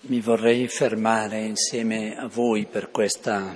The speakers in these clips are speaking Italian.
Mi vorrei fermare insieme a voi per questa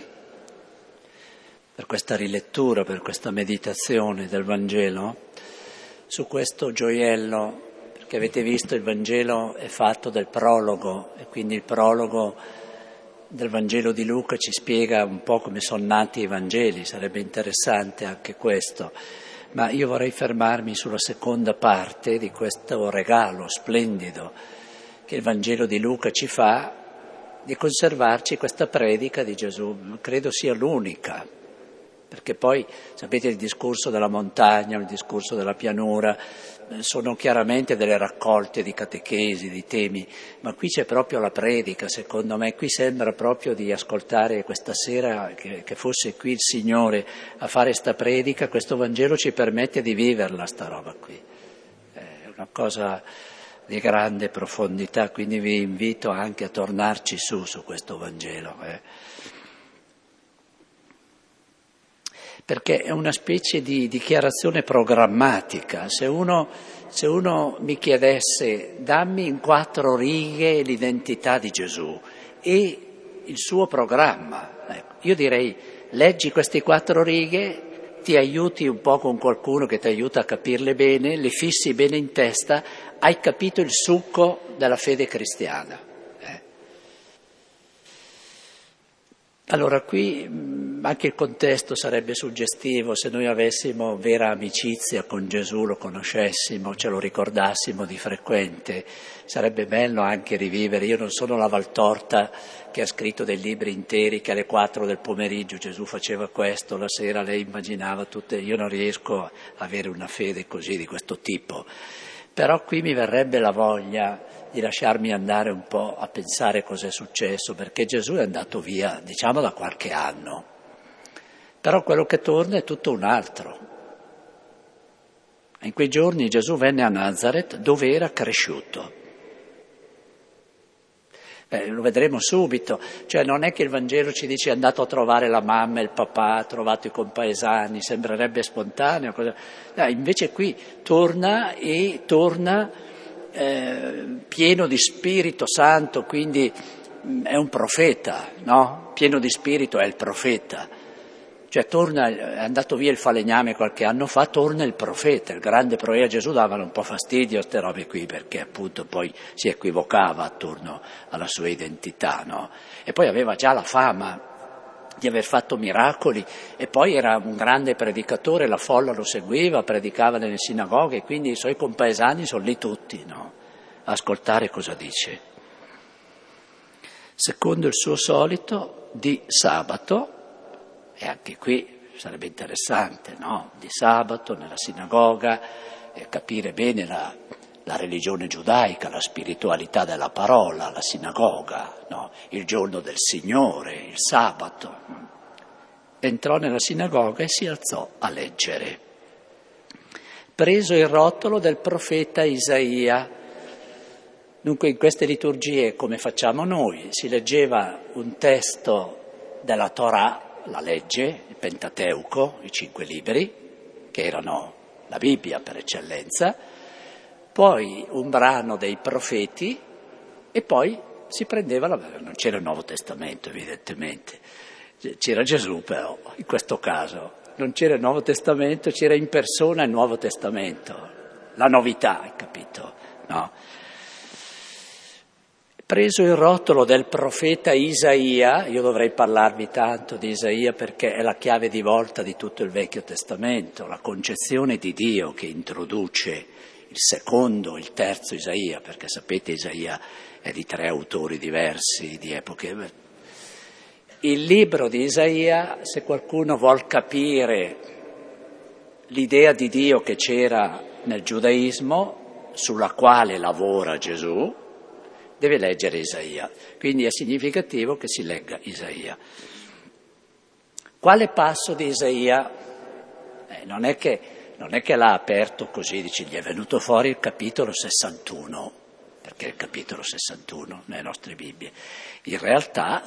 rilettura, per questa meditazione del Vangelo, su questo gioiello, perché avete visto il Vangelo è fatto del prologo e quindi il prologo del Vangelo di Luca ci spiega un po' come sono nati i Vangeli, sarebbe interessante anche questo, ma io vorrei fermarmi sulla seconda parte di questo regalo splendido che il Vangelo di Luca ci fa, di conservarci questa predica di Gesù. Credo sia l'unica, perché poi sapete il discorso della montagna, il discorso della pianura, sono chiaramente delle raccolte di catechesi, di temi, ma qui c'è proprio la predica, secondo me. Qui sembra proprio di ascoltare questa sera che fosse qui il Signore a fare sta predica. Questo Vangelo ci permette di viverla, sta roba qui. È una cosa di grande profondità, quindi vi invito anche a tornarci su questo Vangelo. Perché è una specie di dichiarazione programmatica. Se uno mi chiedesse dammi in 4 righe l'identità di Gesù e il suo programma, io direi leggi queste 4 righe, ti aiuti un po' con qualcuno che ti aiuta a capirle bene, le fissi bene in testa, hai capito il succo della fede cristiana. Allora qui anche il contesto sarebbe suggestivo, se noi avessimo vera amicizia con Gesù, lo conoscessimo, ce lo ricordassimo di frequente, sarebbe bello anche rivivere. Io non sono la Valtorta che ha scritto dei libri interi che alle 4 del pomeriggio Gesù faceva questo, la sera lei immaginava tutte, io non riesco a avere una fede così di questo tipo. Però qui mi verrebbe la voglia di lasciarmi andare un po' a pensare cos'è successo, perché Gesù è andato via, diciamo, da qualche anno. Però quello che torna è tutto un altro. In quei giorni Gesù venne a Nazareth, dove era cresciuto. Lo vedremo subito, cioè non è che il Vangelo ci dice è andato a trovare la mamma e il papà, ha trovato i compaesani, sembrerebbe spontaneo. No, invece qui torna pieno di Spirito Santo, quindi è un profeta, no? Pieno di Spirito è il profeta. Cioè è andato via il falegname qualche anno fa, torna il profeta, il grande profeta. Gesù davano un po' fastidio a queste robe qui, perché appunto poi si equivocava attorno alla sua identità, no? E poi aveva già la fama di aver fatto miracoli e poi era un grande predicatore, la folla lo seguiva, predicava nelle sinagoghe, quindi i suoi compaesani sono lì tutti, no? A ascoltare cosa dice. Secondo il suo solito, di sabato, e anche qui sarebbe interessante, no? Di sabato, nella sinagoga, capire bene la religione giudaica, la spiritualità della parola, la sinagoga, no? Il giorno del Signore, il sabato. Entrò nella sinagoga e si alzò a leggere. Preso il rotolo del profeta Isaia. Dunque in queste liturgie, come facciamo noi, si leggeva un testo della Torah, la legge, il Pentateuco, i 5 libri, che erano la Bibbia per eccellenza, poi un brano dei profeti e poi si prendeva non c'era il Nuovo Testamento evidentemente, c'era Gesù però, in questo caso, non c'era il Nuovo Testamento, c'era in persona il Nuovo Testamento, la novità, hai capito? No? Preso il rotolo del profeta Isaia, io dovrei parlarvi tanto di Isaia perché è la chiave di volta di tutto il Vecchio Testamento, la concezione di Dio che introduce il secondo, il terzo Isaia, perché sapete Isaia è di 3 autori diversi, di epoche. Il libro di Isaia, se qualcuno vuol capire l'idea di Dio che c'era nel giudaismo, sulla quale lavora Gesù, deve leggere Isaia, quindi è significativo che si legga Isaia. Quale passo di Isaia? Non è che l'ha aperto così, dice, gli è venuto fuori il capitolo 61, perché è il capitolo 61 nelle nostre Bibbie. In realtà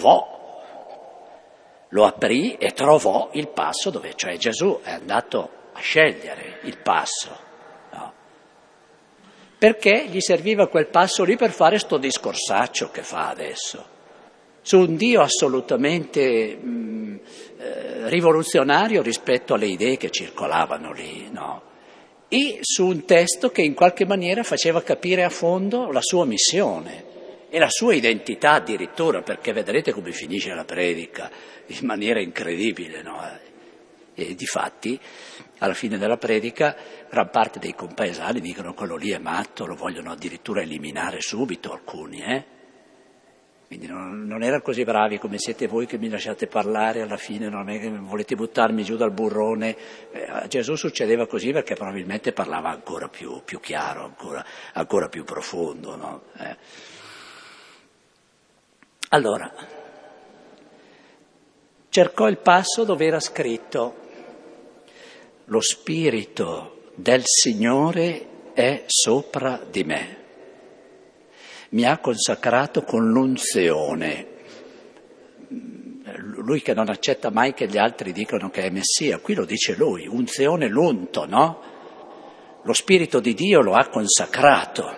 lo aprì e trovò il passo dove, cioè Gesù è andato a scegliere il passo. perché gli serviva quel passo lì per fare sto discorsaccio che fa adesso, su un Dio assolutamente rivoluzionario rispetto alle idee che circolavano lì, no? E su un testo che in qualche maniera faceva capire a fondo la sua missione e la sua identità addirittura, perché vedrete come finisce la predica in maniera incredibile, no? E difatti, alla fine della predica, gran parte dei compaesani dicono quello lì è matto, lo vogliono addirittura eliminare subito alcuni, Quindi non erano così bravi come siete voi che mi lasciate parlare alla fine, non è che volete buttarmi giù dal burrone. A Gesù succedeva così perché probabilmente parlava ancora più chiaro, ancora più profondo, no? Allora, cercò il passo dove era scritto: lo Spirito del Signore è sopra di me. Mi ha consacrato con l'unzione. Lui che non accetta mai che gli altri dicano che è Messia, qui lo dice lui, unzione, l'unto, no? Lo Spirito di Dio lo ha consacrato.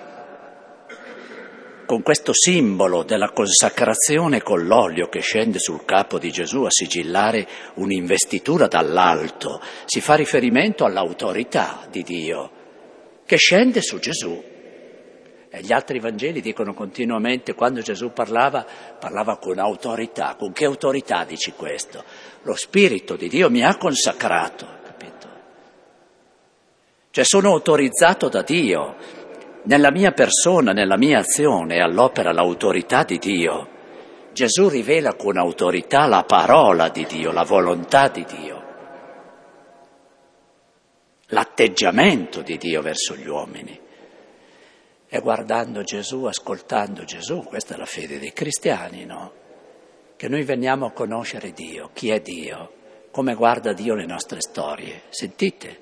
Con questo simbolo della consacrazione con l'olio che scende sul capo di Gesù a sigillare un'investitura dall'alto, si fa riferimento all'autorità di Dio che scende su Gesù. E gli altri Vangeli dicono continuamente, quando Gesù parlava con autorità. Con che autorità dici questo? Lo Spirito di Dio mi ha consacrato, capito? Cioè sono autorizzato da Dio, nella mia persona, nella mia azione, è all'opera l'autorità di Dio. Gesù rivela con autorità la parola di Dio, la volontà di Dio, l'atteggiamento di Dio verso gli uomini. E guardando Gesù, ascoltando Gesù, questa è la fede dei cristiani, no? Che noi veniamo a conoscere Dio, chi è Dio, come guarda Dio le nostre storie. Sentite,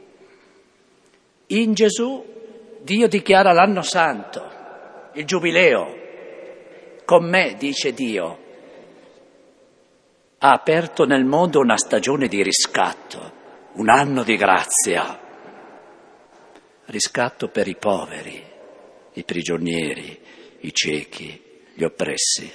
in Gesù Dio dichiara l'anno santo, il giubileo. Con me, dice Dio, ha aperto nel mondo una stagione di riscatto, un anno di grazia, riscatto per i poveri, i prigionieri, i ciechi, gli oppressi.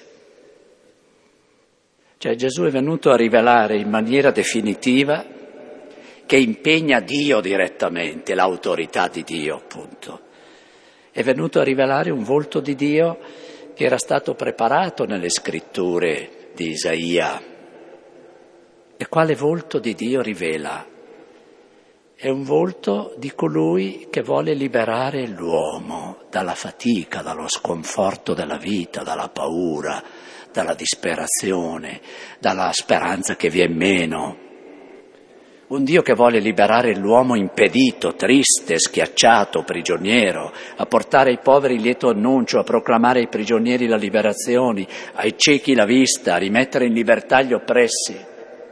Cioè Gesù è venuto a rivelare in maniera definitiva, che impegna Dio direttamente, l'autorità di Dio appunto. È venuto a rivelare un volto di Dio che era stato preparato nelle scritture di Isaia. E quale volto di Dio rivela? È un volto di colui che vuole liberare l'uomo dalla fatica, dallo sconforto della vita, dalla paura, dalla disperazione, dalla speranza che viene meno. Un Dio che vuole liberare l'uomo impedito, triste, schiacciato, prigioniero, a portare ai poveri il lieto annuncio, a proclamare ai prigionieri la liberazione, ai ciechi la vista, a rimettere in libertà gli oppressi.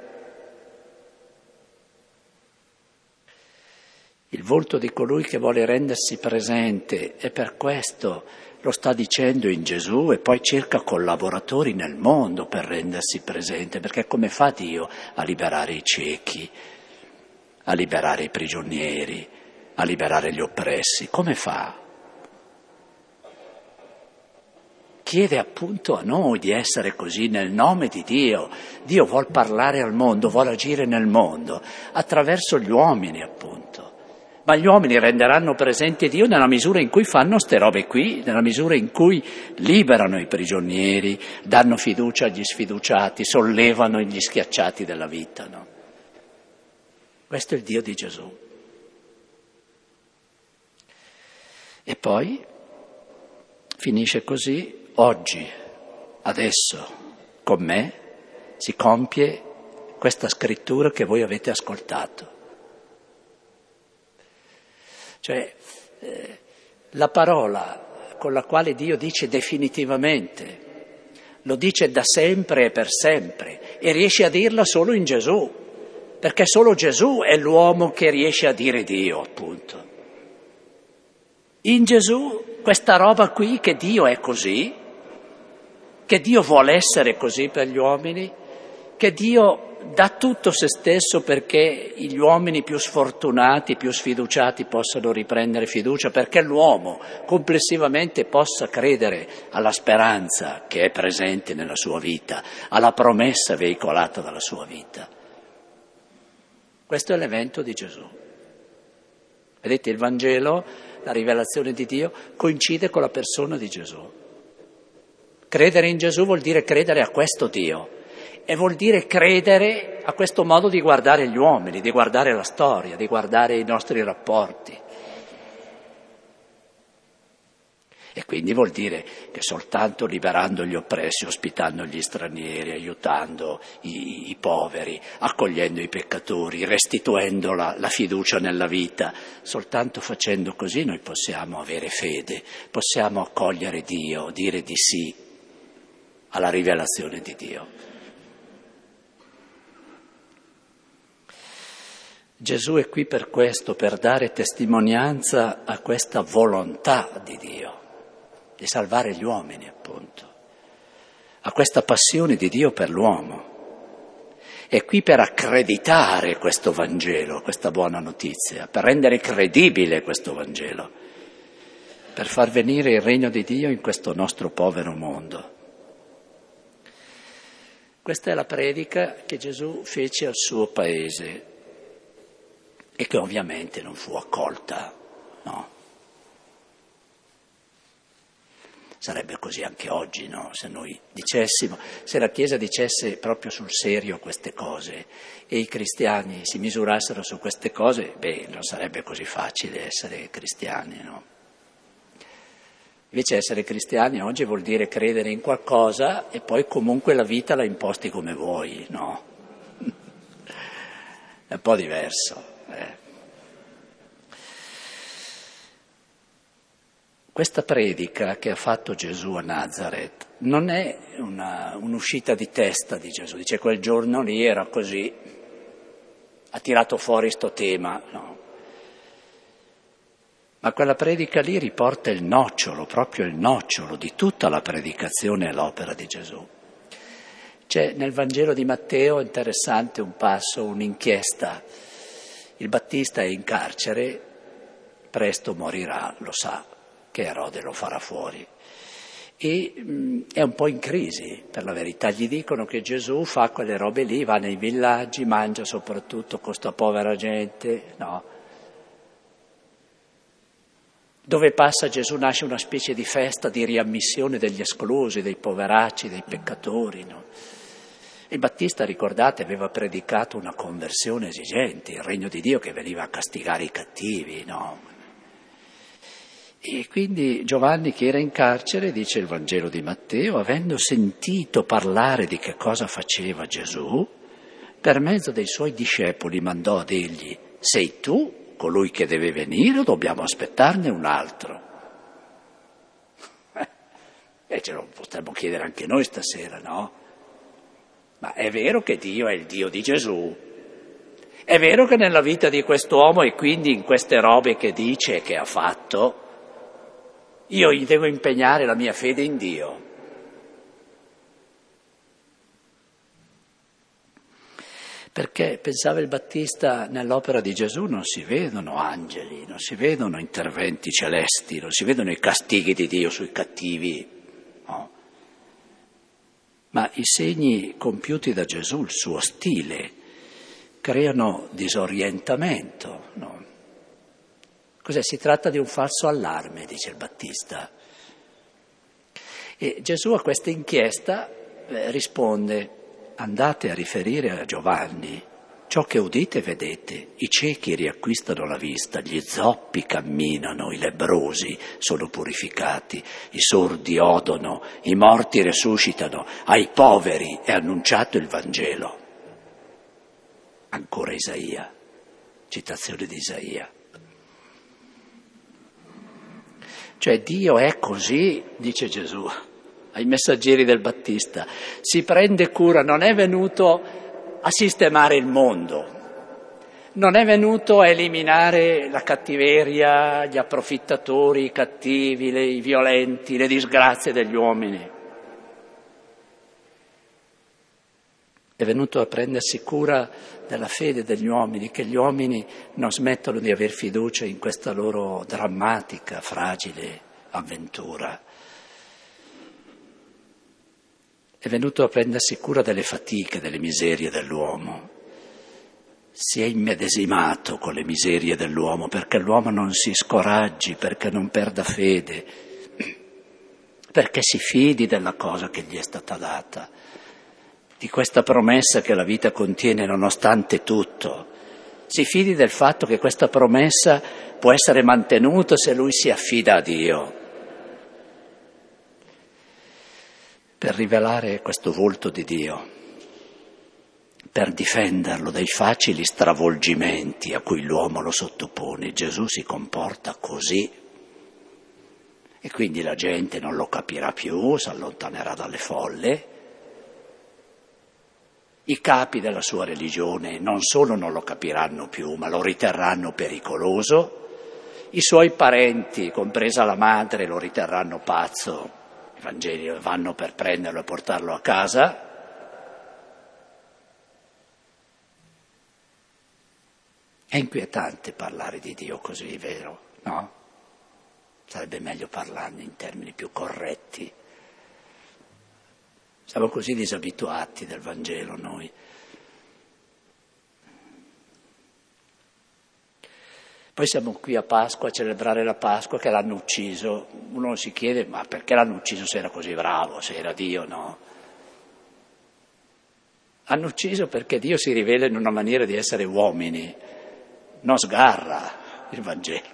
Il volto di colui che vuole rendersi presente, e per questo lo sta dicendo in Gesù, e poi cerca collaboratori nel mondo per rendersi presente, perché come fa Dio a liberare i ciechi, a liberare i prigionieri, a liberare gli oppressi? Come fa? Chiede appunto a noi di essere così nel nome di Dio. Dio vuol parlare al mondo, vuol agire nel mondo, attraverso gli uomini appunto. Ma gli uomini renderanno presente Dio nella misura in cui fanno ste robe qui, nella misura in cui liberano i prigionieri, danno fiducia agli sfiduciati, sollevano gli schiacciati della vita, no? Questo è il Dio di Gesù. E poi finisce così: oggi, adesso, con me, si compie questa scrittura che voi avete ascoltato. Cioè, la parola con la quale Dio dice definitivamente, lo dice da sempre e per sempre, e riesce a dirla solo in Gesù, perché solo Gesù è l'uomo che riesce a dire Dio, appunto. In Gesù questa roba qui, che Dio è così, che Dio vuole essere così per gli uomini, che Dio dà tutto se stesso perché gli uomini più sfortunati, più sfiduciati possano riprendere fiducia, perché l'uomo complessivamente possa credere alla speranza che è presente nella sua vita, alla promessa veicolata dalla sua vita. Questo è l'evento di Gesù. Vedete, il Vangelo, la rivelazione di Dio, coincide con la persona di Gesù. Credere in Gesù vuol dire credere a questo Dio e vuol dire credere a questo modo di guardare gli uomini, di guardare la storia, di guardare i nostri rapporti. E quindi vuol dire che soltanto liberando gli oppressi, ospitando gli stranieri, aiutando i poveri, accogliendo i peccatori, restituendo la fiducia nella vita, soltanto facendo così noi possiamo avere fede, possiamo accogliere Dio, dire di sì alla rivelazione di Dio. Gesù è qui per questo, per dare testimonianza a questa volontà di Dio, di salvare gli uomini, appunto, a questa passione di Dio per l'uomo. È qui per accreditare questo Vangelo, questa buona notizia, per rendere credibile questo Vangelo, per far venire il regno di Dio in questo nostro povero mondo. Questa è la predica che Gesù fece al suo paese e che ovviamente non fu accolta, no? Sarebbe così anche oggi, no? Se noi dicessimo, se la Chiesa dicesse proprio sul serio queste cose e i cristiani si misurassero su queste cose, non sarebbe così facile essere cristiani, no? Invece essere cristiani oggi vuol dire credere in qualcosa e poi comunque la vita la imposti come vuoi, no? È un po' diverso. Questa predica che ha fatto Gesù a Nazareth non è un'uscita di testa di Gesù, dice quel giorno lì era così, ha tirato fuori sto tema, no? Ma quella predica lì riporta il nocciolo, proprio il nocciolo di tutta la predicazione e l'opera di Gesù. C'è nel Vangelo di Matteo, interessante un passo, un'inchiesta. Il Battista è in carcere, presto morirà, lo sa, che Erode lo farà fuori. E è un po' in crisi, per la verità. Gli dicono che Gesù fa quelle robe lì, va nei villaggi, mangia soprattutto con sta povera gente, no? Dove passa Gesù nasce una specie di festa di riammissione degli esclusi, dei poveracci, dei peccatori, no? Il Battista, ricordate, aveva predicato una conversione esigente, il regno di Dio che veniva a castigare i cattivi, no? E quindi Giovanni, che era in carcere, dice il Vangelo di Matteo, avendo sentito parlare di che cosa faceva Gesù, per mezzo dei suoi discepoli mandò a dirgli: sei tu colui che deve venire o dobbiamo aspettarne un altro? E ce lo potremmo chiedere anche noi stasera, no? Ma è vero che Dio è il Dio di Gesù? È vero che nella vita di quest'uomo e quindi in queste robe che dice e che ha fatto, io gli devo impegnare la mia fede in Dio? Perché, pensava il Battista, nell'opera di Gesù non si vedono angeli, non si vedono interventi celesti, non si vedono i castighi di Dio sui cattivi, no? Ma i segni compiuti da Gesù, il suo stile, creano disorientamento, no? Cos'è? Si tratta di un falso allarme, dice il Battista. E Gesù a questa inchiesta risponde: andate a riferire a Giovanni ciò che udite e vedete. I ciechi riacquistano la vista, gli zoppi camminano, i lebbrosi sono purificati, i sordi odono, i morti resuscitano, ai poveri è annunciato il Vangelo. Ancora Isaia, citazione di Isaia. Cioè Dio è così, dice Gesù ai messaggeri del Battista, si prende cura, non è venuto a sistemare il mondo, non è venuto a eliminare la cattiveria, gli approfittatori, i cattivi, i violenti, le disgrazie degli uomini. è venuto a prendersi cura della fede degli uomini, che gli uomini non smettono di aver fiducia in questa loro drammatica, fragile avventura. È venuto a prendersi cura delle fatiche, delle miserie dell'uomo. Si è immedesimato con le miserie dell'uomo perché l'uomo non si scoraggi, perché non perda fede, perché si fidi della cosa che gli è stata data, di questa promessa che la vita contiene nonostante tutto. Si fidi del fatto che questa promessa può essere mantenuta se lui si affida a Dio. Per rivelare questo volto di Dio, per difenderlo dai facili stravolgimenti a cui l'uomo lo sottopone, Gesù si comporta così. E quindi la gente non lo capirà più, si allontanerà dalle folle. I capi della sua religione non solo non lo capiranno più, ma lo riterranno pericoloso. I suoi parenti, compresa la madre, lo riterranno pazzo. I Vangeli vanno per prenderlo e portarlo a casa. È inquietante parlare di Dio così, vero? No? Sarebbe meglio parlarne in termini più corretti. Siamo così disabituati del Vangelo noi. Poi siamo qui a Pasqua a celebrare la Pasqua che l'hanno ucciso. Uno si chiede, ma perché l'hanno ucciso se era così bravo, se era Dio, no? Hanno ucciso perché Dio si rivela in una maniera di essere uomini, non sgarra il Vangelo.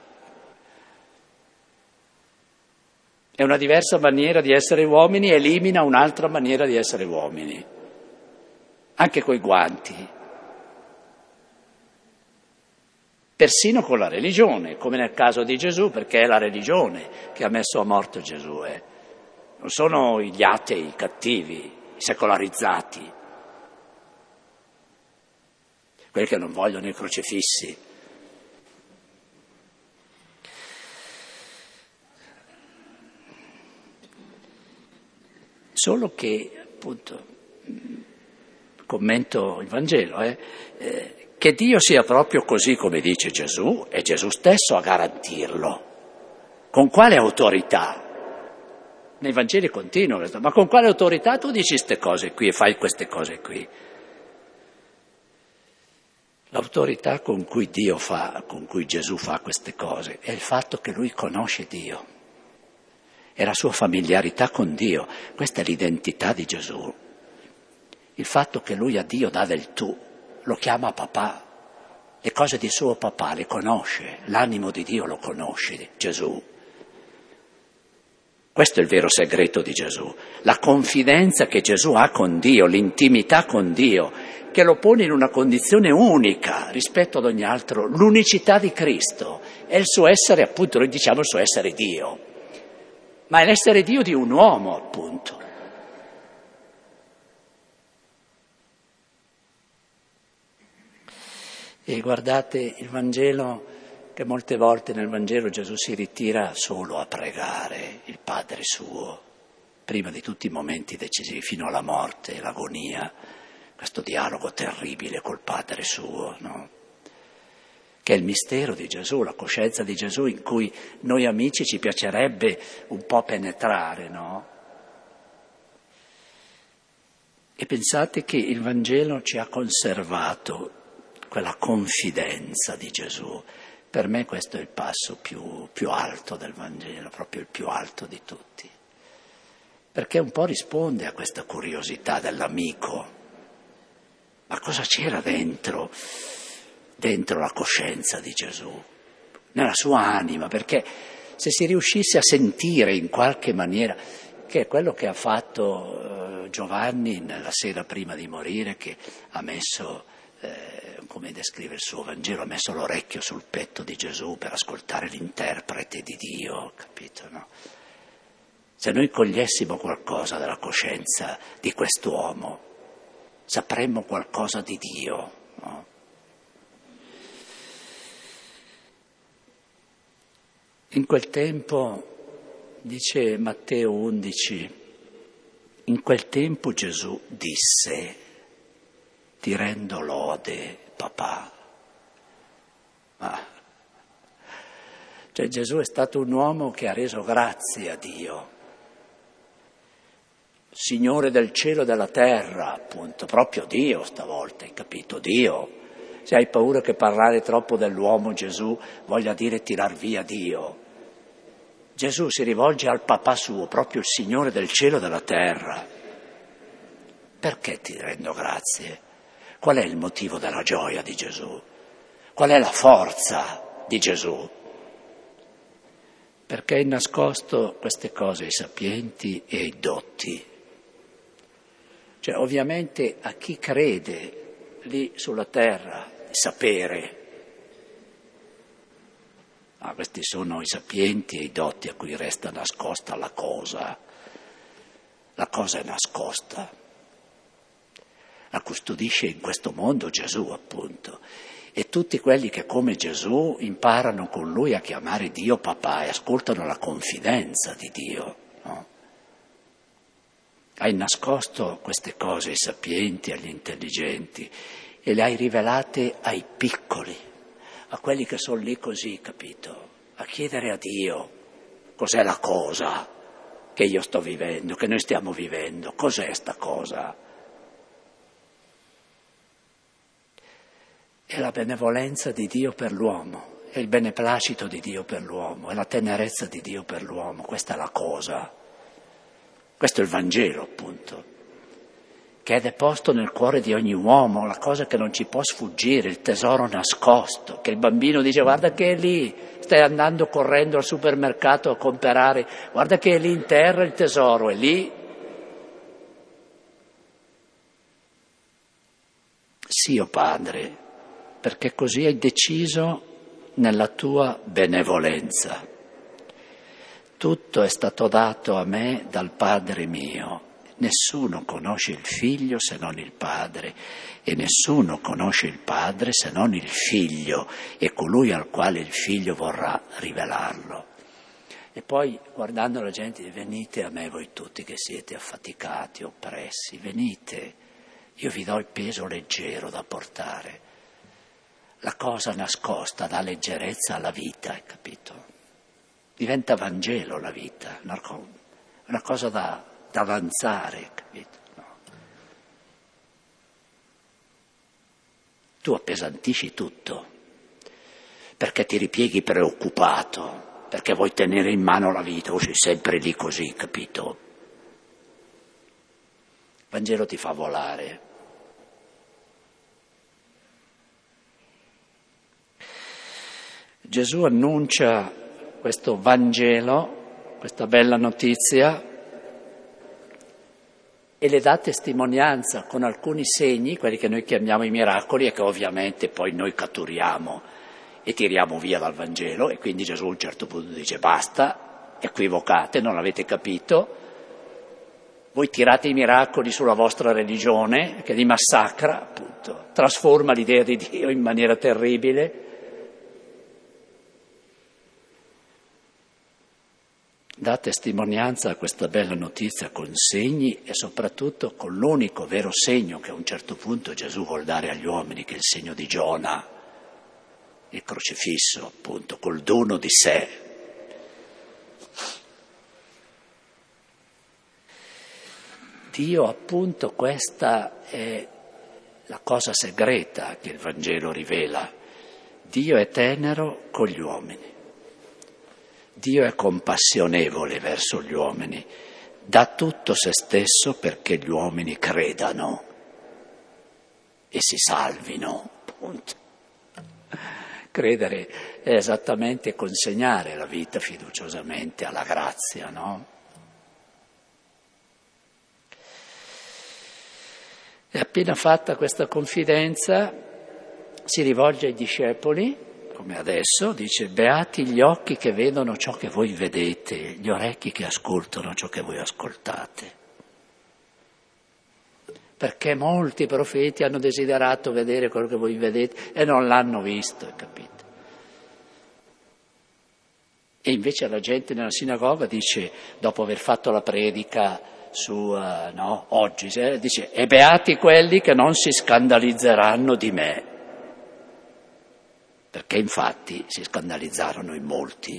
È una diversa maniera di essere uomini, elimina un'altra maniera di essere uomini, anche coi guanti. Persino con la religione, come nel caso di Gesù, perché è la religione che ha messo a morte Gesù. Non sono gli atei, i cattivi, i secolarizzati, quelli che non vogliono i crocifissi. Solo che, appunto, commento il Vangelo, che Dio sia proprio così come dice Gesù, è Gesù stesso a garantirlo. Con quale autorità? Nei Vangeli continua, ma con quale autorità tu dici queste cose qui e fai queste cose qui? L'autorità con cui Gesù fa queste cose è il fatto che lui conosce Dio. È la sua familiarità con Dio, questa è l'identità di Gesù. Il fatto che lui a Dio dà del tu, lo chiama papà, le cose di suo papà le conosce, l'animo di Dio lo conosce Gesù. Questo è il vero segreto di Gesù, la confidenza che Gesù ha con Dio, l'intimità con Dio, che lo pone in una condizione unica rispetto ad ogni altro, l'unicità di Cristo, è il suo essere, appunto, noi diciamo il suo essere Dio. Ma è l'essere Dio di un uomo, appunto. E guardate il Vangelo, che molte volte nel Vangelo Gesù si ritira solo a pregare il Padre suo, prima di tutti i momenti decisivi, fino alla morte, l'agonia, questo dialogo terribile col Padre suo, no? Che è il mistero di Gesù, la coscienza di Gesù in cui noi amici ci piacerebbe un po' penetrare, no? E pensate che il Vangelo ci ha conservato quella confidenza di Gesù. Per me questo è il passo più alto del Vangelo, proprio il più alto di tutti. Perché un po' risponde a questa curiosità dell'amico. Ma cosa c'era dentro la coscienza di Gesù, nella sua anima, perché se si riuscisse a sentire in qualche maniera, che è quello che ha fatto Giovanni nella sera prima di morire, che ha messo, come descrive il suo Vangelo, ha messo l'orecchio sul petto di Gesù per ascoltare l'interprete di Dio, capito, no? Se noi cogliessimo qualcosa della coscienza di quest'uomo, sapremmo qualcosa di Dio, no? In quel tempo, dice Matteo 11, in quel tempo Gesù disse, ti rendo lode, papà. Cioè Gesù è stato un uomo che ha reso grazie a Dio. Signore del cielo e della terra, appunto, proprio Dio stavolta, hai capito? Dio. Se hai paura che parlare troppo dell'uomo Gesù voglia dire tirar via Dio. Gesù si rivolge al papà suo, proprio il Signore del cielo e della terra. Perché ti rendo grazie? Qual è il motivo della gioia di Gesù? Qual è la forza di Gesù? Perché hai nascosto queste cose ai sapienti e ai dotti. Cioè, ovviamente a chi crede lì sulla terra, il sapere. Questi sono i sapienti e i dotti a cui resta nascosta la cosa. La cosa è nascosta. La custodisce in questo mondo Gesù, appunto. E tutti quelli che come Gesù imparano con lui a chiamare Dio papà e ascoltano la confidenza di Dio, no? Hai nascosto queste cose ai sapienti, agli intelligenti e le hai rivelate ai piccoli, a quelli che sono lì così, capito? A chiedere a Dio cos'è la cosa che io sto vivendo, che noi stiamo vivendo, cos'è sta cosa? È la benevolenza di Dio per l'uomo, è il beneplacito di Dio per l'uomo, è la tenerezza di Dio per l'uomo, questa è la cosa. Questo è il Vangelo, appunto, che è deposto nel cuore di ogni uomo, la cosa che non ci può sfuggire, il tesoro nascosto, che il bambino dice guarda che è lì, stai andando correndo al supermercato a comprare, guarda che è lì in terra il tesoro, è lì. Sì, o Padre, perché così hai deciso nella tua benevolenza. Tutto è stato dato a me dal Padre mio. Nessuno conosce il Figlio se non il Padre e nessuno conosce il Padre se non il Figlio e colui al quale il Figlio vorrà rivelarlo. E poi guardando la gente, venite a me voi tutti che siete affaticati, oppressi, venite, io vi do il peso leggero da portare. La cosa nascosta dà leggerezza alla vita, hai capito? Diventa Vangelo la vita, una cosa da avanzare, capito? No. Tu appesantisci tutto, perché ti ripieghi preoccupato, perché vuoi tenere in mano la vita, o sei sempre lì così, capito? Il Vangelo ti fa volare. Gesù annuncia questo Vangelo, questa bella notizia, e le dà testimonianza con alcuni segni, quelli che noi chiamiamo i miracoli e che ovviamente poi noi catturiamo e tiriamo via dal Vangelo, e quindi Gesù a un certo punto dice basta, equivocate, non avete capito, voi tirate i miracoli sulla vostra religione che li massacra, appunto, trasforma l'idea di Dio in maniera terribile. Dà testimonianza a questa bella notizia con segni e soprattutto con l'unico vero segno che a un certo punto Gesù vuol dare agli uomini, che è il segno di Giona, il crocifisso, appunto, col dono di sé. Dio, appunto, questa è la cosa segreta che il Vangelo rivela. Dio è tenero con gli uomini. Dio è compassionevole verso gli uomini, dà tutto se stesso perché gli uomini credano e si salvino, punto. Credere è esattamente consegnare la vita fiduciosamente alla grazia, no? E appena fatta questa confidenza si rivolge ai discepoli, come adesso, dice beati gli occhi che vedono ciò che voi vedete, gli orecchi che ascoltano ciò che voi ascoltate. Perché molti profeti hanno desiderato vedere quello che voi vedete e non l'hanno visto, capite? E invece la gente nella sinagoga dice, dopo aver fatto la predica oggi, dice, e beati quelli che non si scandalizzeranno di me, perché infatti si scandalizzarono in molti.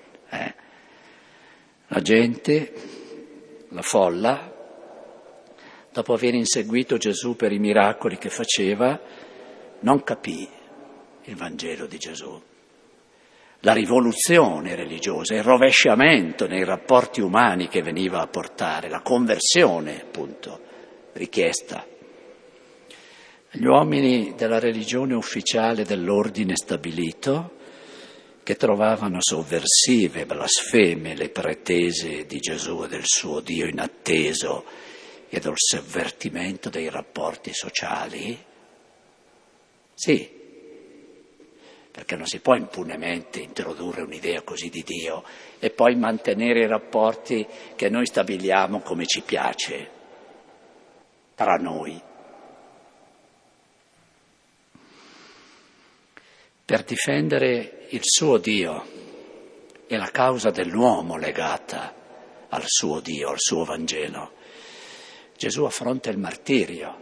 La gente, la folla, dopo aver inseguito Gesù per i miracoli che faceva, non capì il Vangelo di Gesù. La rivoluzione religiosa, il rovesciamento nei rapporti umani che veniva a portare, la conversione, appunto, richiesta. Gli uomini della religione ufficiale dell'ordine stabilito, che trovavano sovversive, blasfeme le pretese di Gesù e del suo Dio inatteso e del sovvertimento dei rapporti sociali, sì, perché non si può impunemente introdurre un'idea così di Dio e poi mantenere i rapporti che noi stabiliamo come ci piace, tra noi. Per difendere il suo Dio e la causa dell'uomo legata al suo Dio, al suo Vangelo, Gesù affronta il martirio.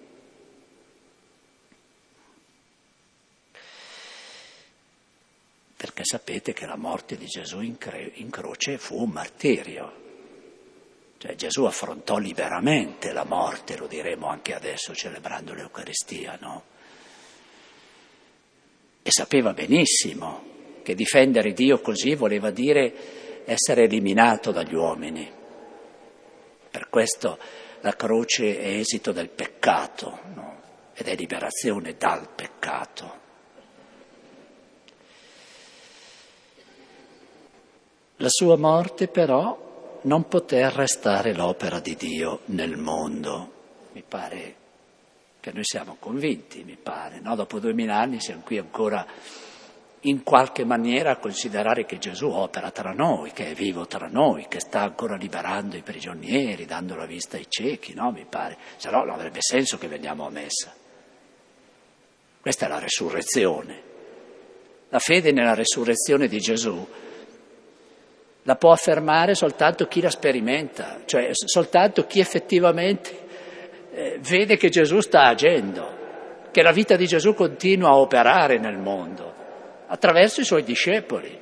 Perché sapete che la morte di Gesù in croce fu un martirio. Cioè Gesù affrontò liberamente la morte, lo diremo anche adesso celebrando l'Eucaristia, no? E sapeva benissimo che difendere Dio così voleva dire essere eliminato dagli uomini. Per questo la croce è esito del peccato, no? Ed è liberazione dal peccato. La sua morte però non poté arrestare l'opera di Dio nel mondo. Mi pare che noi siamo convinti, no? Dopo 2000 anni siamo qui ancora in qualche maniera a considerare che Gesù opera tra noi, che è vivo tra noi, che sta ancora liberando i prigionieri, dando la vista ai ciechi, no? Mi pare, se no non avrebbe senso che veniamo a messa. Questa è la resurrezione. La fede nella resurrezione di Gesù la può affermare soltanto chi la sperimenta, cioè soltanto chi effettivamente vede che Gesù sta agendo, che la vita di Gesù continua a operare nel mondo, attraverso i suoi discepoli.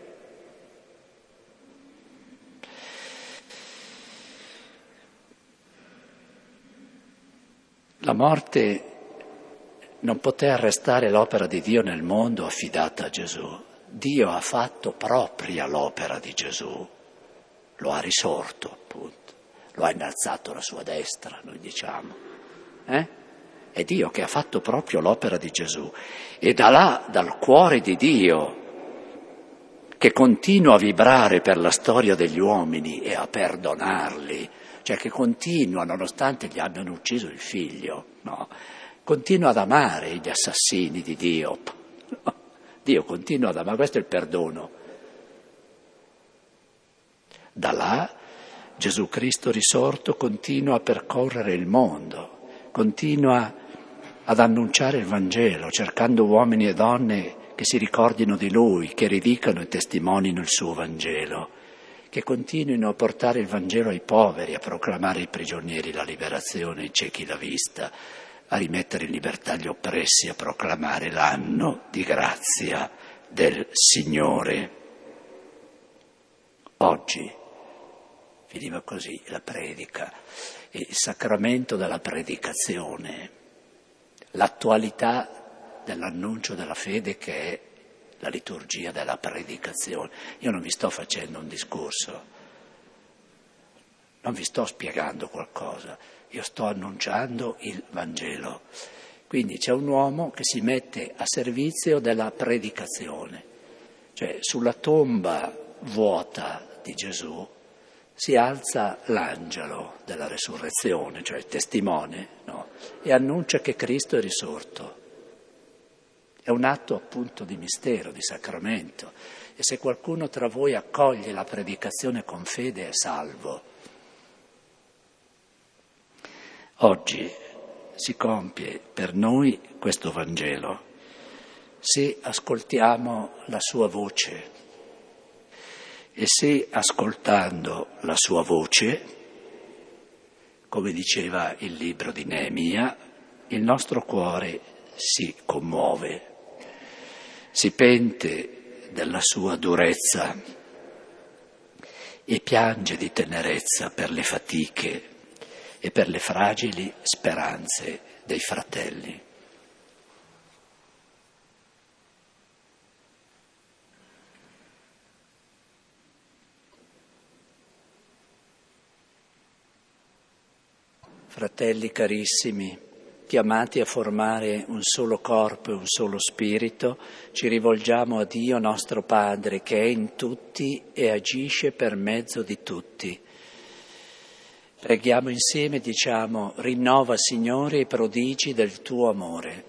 La morte non poté arrestare l'opera di Dio nel mondo affidata a Gesù. Dio ha fatto propria l'opera di Gesù, lo ha risorto appunto, lo ha innalzato alla sua destra, noi diciamo. È Dio che ha fatto proprio l'opera di Gesù e da là, dal cuore di Dio, che continua a vibrare per la storia degli uomini e a perdonarli, cioè che continua, nonostante gli abbiano ucciso il figlio, no? Continua ad amare gli assassini di Dio. No? Dio continua ad amare, questo è il perdono. Da là Gesù Cristo risorto continua a percorrere il mondo, continua ad annunciare il Vangelo, cercando uomini e donne che si ricordino di Lui, che ridicano e testimonino il suo Vangelo, che continuino a portare il Vangelo ai poveri, a proclamare ai prigionieri la liberazione, ai ciechi la vista, a rimettere in libertà gli oppressi, a proclamare l'anno di grazia del Signore. Oggi finiva così la predica, il sacramento della predicazione, l'attualità dell'annuncio della fede che è la liturgia della predicazione. Io non vi sto facendo un discorso, non vi sto spiegando qualcosa, io sto annunciando il Vangelo. Quindi c'è un uomo che si mette a servizio della predicazione, cioè sulla tomba vuota di Gesù si alza l'angelo della resurrezione, cioè il testimone, no? E annuncia che Cristo è risorto. È un atto appunto di mistero, di sacramento. E se qualcuno tra voi accoglie la predicazione con fede è salvo. Oggi si compie per noi questo Vangelo se ascoltiamo la sua voce e se ascoltando la sua voce come diceva il libro di Neemia, il nostro cuore si commuove, si pente della sua durezza e piange di tenerezza per le fatiche e per le fragili speranze dei fratelli. Fratelli carissimi, chiamati a formare un solo corpo e un solo spirito, ci rivolgiamo a Dio nostro Padre che è in tutti e agisce per mezzo di tutti. Preghiamo insieme, diciamo: rinnova, Signore, i prodigi del tuo amore.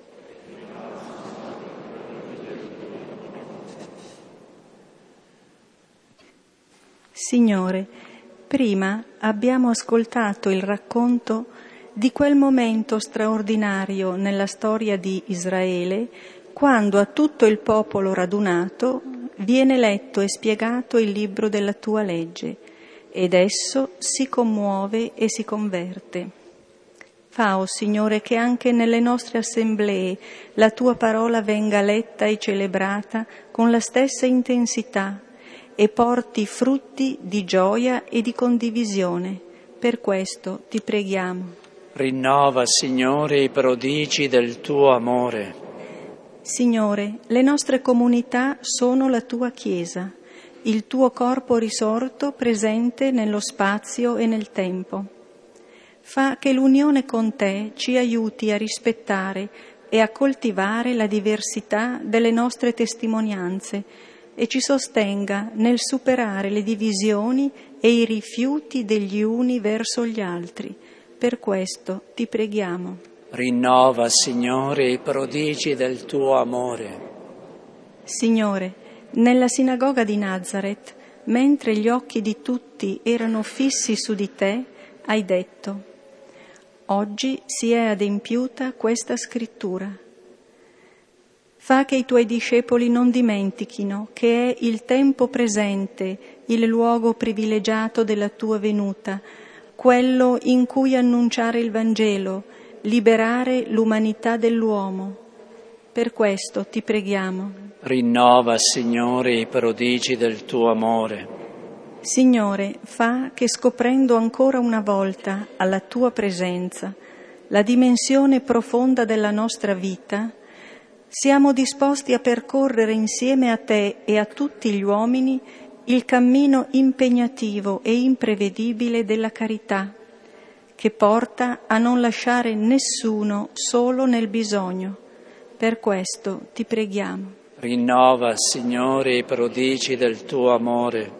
Signore, prima abbiamo ascoltato il racconto di quel momento straordinario nella storia di Israele, quando a tutto il popolo radunato viene letto e spiegato il libro della tua legge, ed esso si commuove e si converte. Fa, o Signore, che anche nelle nostre assemblee la tua parola venga letta e celebrata con la stessa intensità e porti frutti di gioia e di condivisione. Per questo ti preghiamo. Rinnova, Signore, i prodigi del tuo amore. Signore, le nostre comunità sono la tua Chiesa, il tuo corpo risorto presente nello spazio e nel tempo. Fa che l'unione con te ci aiuti a rispettare e a coltivare la diversità delle nostre testimonianze e ci sostenga nel superare le divisioni e i rifiuti degli uni verso gli altri. Per questo ti preghiamo. Rinnova, Signore, i prodigi del tuo amore. Signore, nella sinagoga di Nazaret, mentre gli occhi di tutti erano fissi su di te, hai detto: oggi si è adempiuta questa scrittura. Fa che i tuoi discepoli non dimentichino che è il tempo presente il luogo privilegiato della tua venuta, quello in cui annunciare il Vangelo, liberare l'umanità dell'uomo. Per questo ti preghiamo. Rinnova, Signore, i prodigi del tuo amore. Signore, fa che scoprendo ancora una volta alla tua presenza la dimensione profonda della nostra vita, siamo disposti a percorrere insieme a te e a tutti gli uomini il cammino impegnativo e imprevedibile della carità, che porta a non lasciare nessuno solo nel bisogno. Per questo ti preghiamo. Rinnova, Signore, i prodigi del tuo amore.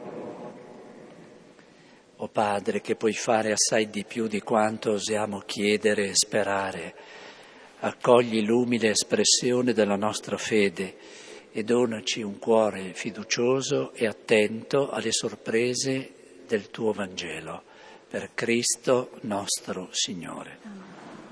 O Padre, che puoi fare assai di più di quanto osiamo chiedere e sperare, accogli l'umile espressione della nostra fede e donaci un cuore fiducioso e attento alle sorprese del tuo Vangelo. Per Cristo nostro Signore.